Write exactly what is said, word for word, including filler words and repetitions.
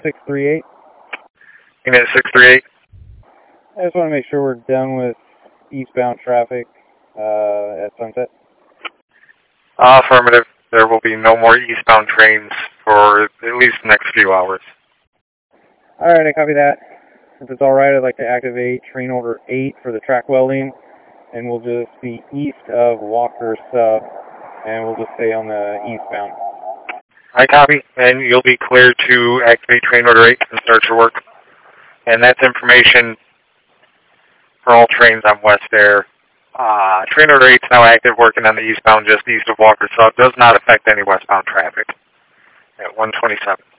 six three eight. Unit six three eight. I just want to make sure we're done with eastbound traffic uh, at Sunset. Uh, affirmative. There will be no more eastbound trains for at least the next few hours. All right, I copy that. If it's all right, I'd like to activate train order eight for the track welding, and we'll just be east of Walker Sub, and we'll just stay on the eastbound. I copy, and you'll be cleared to activate train order eight and start your work. And that's information for all trains on West Air. Uh, train order eight is now active, working on the eastbound just east of Walker Sub. Does not affect any westbound traffic at one twenty-seven.